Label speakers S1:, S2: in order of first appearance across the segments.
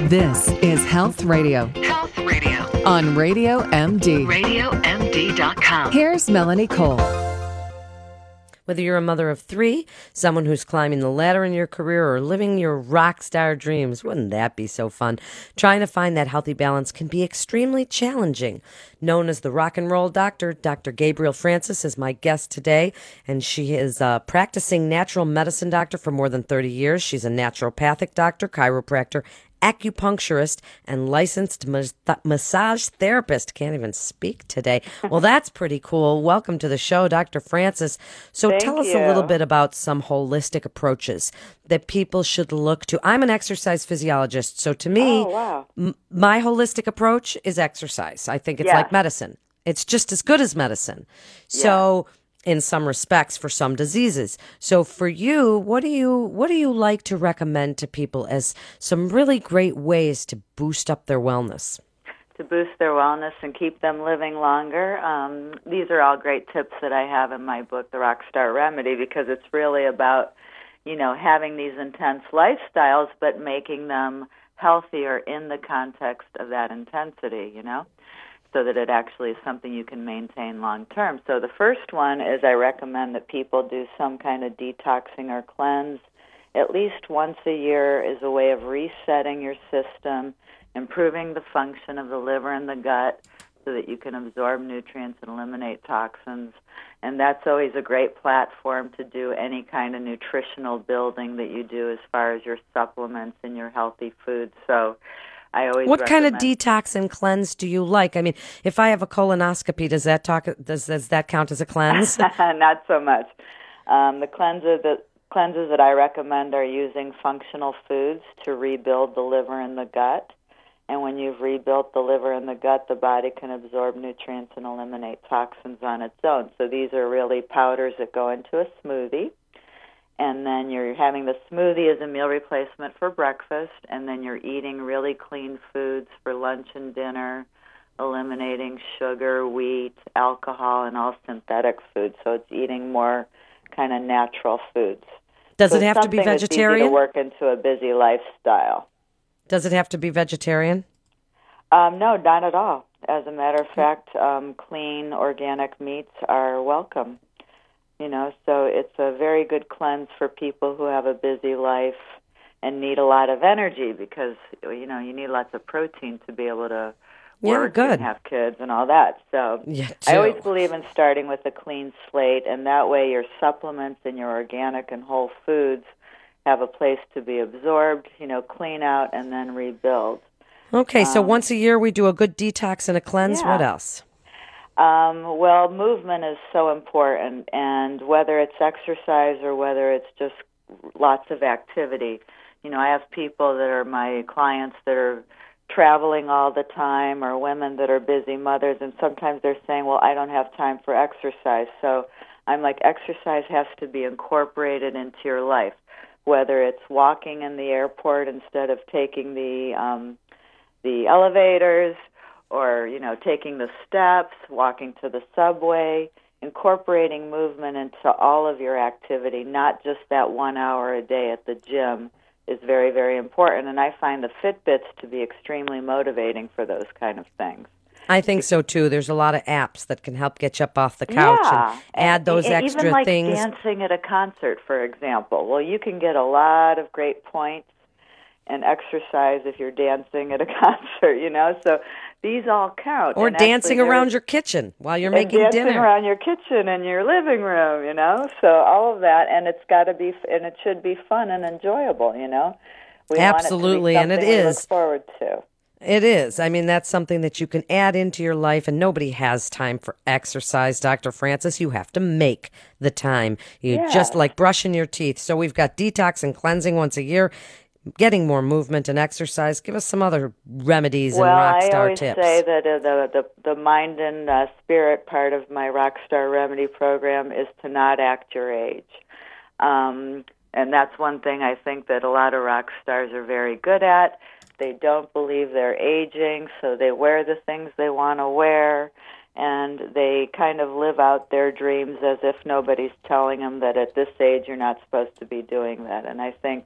S1: This is Health Radio
S2: Health Radio
S1: on Radio MD.
S2: RadioMD.com.
S1: Here's Melanie Cole.
S3: Whether you're a mother of three, someone who's climbing the ladder in your career, or living your rock star dreams, wouldn't that be so fun? Trying to find that healthy balance can be extremely challenging. Known as the rock and roll doctor, Dr. Gabrielle Francis is my guest today, and she is a practicing natural medicine doctor for more than 30 years. She's a naturopathic doctor, chiropractor, acupuncturist, and licensed massage therapist. Can't even speak today. Well, that's pretty cool. Welcome to the show, Dr. Francis. So tell us a little bit about some holistic approaches that people should look to. I'm an exercise physiologist, so to me, my holistic approach is exercise. I think it's like medicine. It's just as good as medicine. So in some respects, for some diseases. So for you, what do you like to recommend to people as some really great ways to boost up their wellness?
S4: To boost their wellness and keep them living longer. These are all great tips that I have in my book, The Rockstar Remedy, because it's really about, having these intense lifestyles, but making them healthier in the context of that intensity, so that it actually is something you can maintain long term. So the first one is I recommend that people do some kind of detoxing or cleanse at least once a year as a way of resetting your system, improving the function of the liver and the gut so that you can absorb nutrients and eliminate toxins. And that's always a great platform to do any kind of nutritional building that you do as far as your supplements and your healthy foods. So I always
S3: What kind of
S4: recommend
S3: detox and cleanse do you like? I mean, if I have a colonoscopy, does that count as a cleanse?
S4: Not so much. The cleanses that I recommend are using functional foods to rebuild the liver and the gut. And when you've rebuilt the liver and the gut, the body can absorb nutrients and eliminate toxins on its own. So these are really powders that go into a smoothie. And then you're having the smoothie as a meal replacement for breakfast, and then you're eating really clean foods for lunch and dinner, eliminating sugar, wheat, alcohol, and all synthetic foods. So it's eating more kind of natural foods.
S3: Does it have to be
S4: vegetarian? It's easy to work into a busy lifestyle.
S3: Does it have to be vegetarian?
S4: No, not at all. As a matter of fact, clean organic meats are welcome. So it's a very good cleanse for people who have a busy life and need a lot of energy because, you need lots of protein to be able to work and have kids and all that. So I always believe in starting with a clean slate, and that way your supplements and your organic and whole foods have a place to be absorbed, clean out and then rebuild.
S3: Okay, so once a year we do a good detox and a cleanse. What else?
S4: Well, movement is so important, and whether it's exercise or whether it's just lots of activity. I have people that are my clients that are traveling all the time, or women that are busy mothers, and sometimes they're saying, well, I don't have time for exercise. So I'm like, exercise has to be incorporated into your life, whether it's walking in the airport instead of taking the elevators, or, taking the steps, walking to the subway, incorporating movement into all of your activity, not just that 1 hour a day at the gym, is very, very important. And I find the Fitbits to be extremely motivating for those kind of things.
S3: I think so, too. There's a lot of apps that can help get you up off the couch and add those extra
S4: even like
S3: things.
S4: Dancing at a concert, for example. Well, you can get a lot of great points and exercise if you're dancing at a concert, So these all count.
S3: Or dancing around your kitchen while you're making dinner.
S4: Dancing around your kitchen and your living room, So all of that, and it's got to be, and it should be fun and enjoyable, We
S3: Absolutely,
S4: want it to be
S3: and it
S4: we
S3: is.
S4: Look forward to.
S3: It is. I mean, that's something that you can add into your life, and nobody has time for exercise, Dr. Francis. You have to make the time. Just like brushing your teeth. So we've got detox and cleansing once a year, getting more movement and exercise. Give us some other remedies and rock star tips.
S4: Well, I always say that the mind and spirit part of my Rockstar Remedy program is to not act your age. And that's one thing I think that a lot of rock stars are very good at. They don't believe they're aging, so they wear the things they want to wear, and they kind of live out their dreams as if nobody's telling them that at this age you're not supposed to be doing that. And I think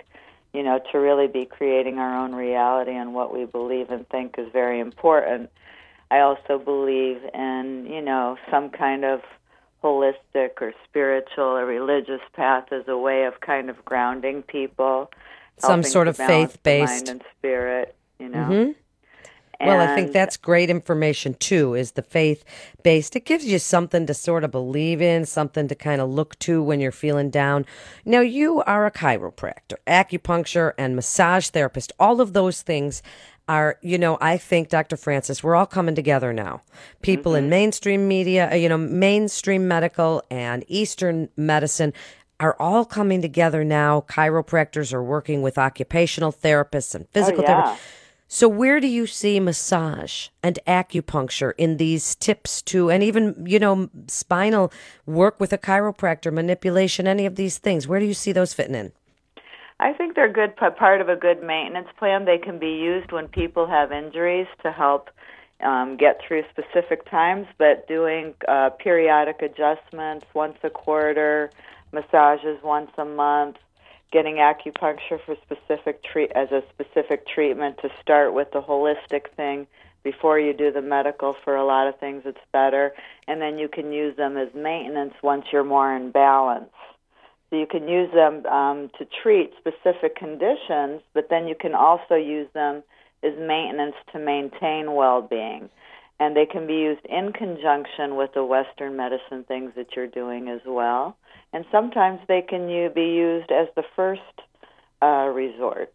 S4: to really be creating our own reality, and what we believe and think is very important. I also believe in, some kind of holistic or spiritual or religious path as a way of kind of grounding people.
S3: Some sort of faith-based.
S4: Mind and spirit,
S3: Mm-hmm. Well, I think that's great information, too, is the faith-based. It gives you something to sort of believe in, something to kind of look to when you're feeling down. Now, you are a chiropractor, acupuncture, and massage therapist. All of those things are, I think, Dr. Francis, we're all coming together now. People in mainstream media, mainstream medical and Eastern medicine are all coming together now. Chiropractors are working with occupational therapists and physical therapists. So where do you see massage and acupuncture in these tips to, and even, spinal work with a chiropractor, manipulation, any of these things? Where do you see those fitting in?
S4: I think they're good part of a good maintenance plan. They can be used when people have injuries to help get through specific times, but doing periodic adjustments once a quarter, massages once a month, getting acupuncture for as a specific treatment to start with the holistic thing before you do the medical. For a lot of things, it's better. And then you can use them as maintenance once you're more in balance. So you can use them to treat specific conditions, but then you can also use them as maintenance to maintain well-being. And they can be used in conjunction with the Western medicine things that you're doing as well. And sometimes they can be used as the first resort,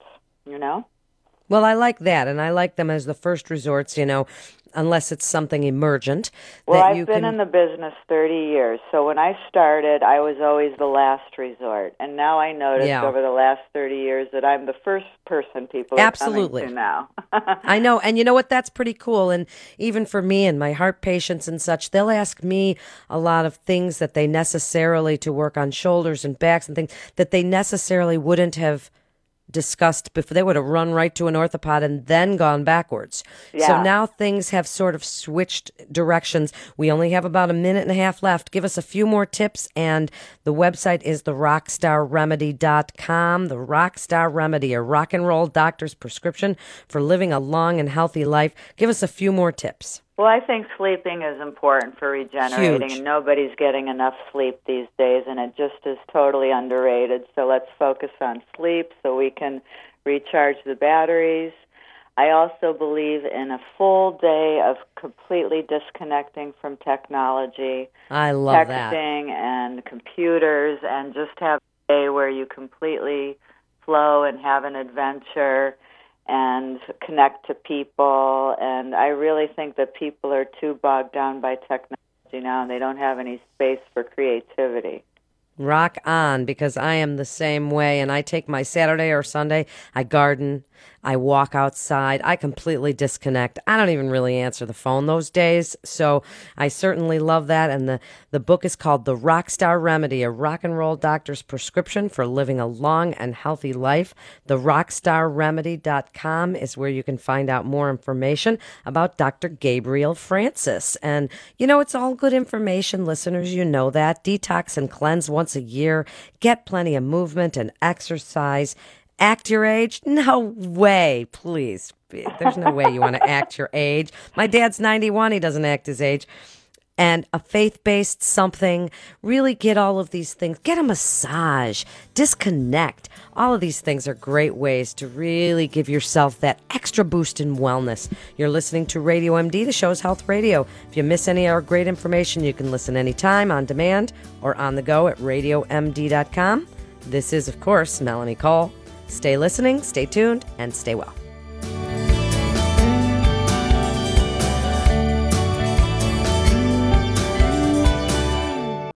S3: Well, I like that, and I like them as the first resorts, unless it's something emergent.
S4: Well, I've been in the business 30 years, so when I started, I was always the last resort. And now I noticed over the last 30 years that I'm the first person people are coming to now.
S3: I know, and you know what? That's pretty cool. And even for me and my heart patients and such, they'll ask me a lot of things that they necessarily, to work on shoulders and backs and things, that they necessarily wouldn't have discussed before. They would have run right to an orthopod and then gone backwards.
S4: Yeah.
S3: So now things have sort of switched directions. We only have about a minute and a half left. Give us a few more tips, and the website is therockstarremedy.com. The Rockstar Remedy, a rock and roll doctor's prescription for living a long and healthy life. Give us a few more tips.
S4: Well, I think sleeping is important for regenerating, and nobody's getting enough sleep these days, and it just is totally underrated. So let's focus on sleep so we can recharge the batteries. I also believe in a full day of completely disconnecting from technology.
S3: I love that.
S4: Texting and computers, and just have a day where you completely flow and have an adventure and connect to people. And I really think that people are too bogged down by technology now, and they don't have any space for creativity.
S3: Rock on, because I am the same way, and I take my Saturday or Sunday, I garden, I walk outside, I completely disconnect. I don't even really answer the phone those days, so I certainly love that. And the book is called The Rockstar Remedy, a rock and roll doctor's prescription for living a long and healthy life. TheRockstarRemedy.com is where you can find out more information about Dr. Gabriel Francis. And, it's all good information, listeners. You know that. Detox and cleanse once a year. Get plenty of movement and exercise. Act your age? No way, please. There's no way you want to act your age. My dad's 91. He doesn't act his age. And a faith-based something. Really get all of these things. Get a massage. Disconnect. All of these things are great ways to really give yourself that extra boost in wellness. You're listening to Radio MD, the show's Health Radio. If you miss any of our great information, you can listen anytime on demand or on the go at radiomd.com. This is, of course, Melanie Cole. Stay listening, stay tuned, and stay well.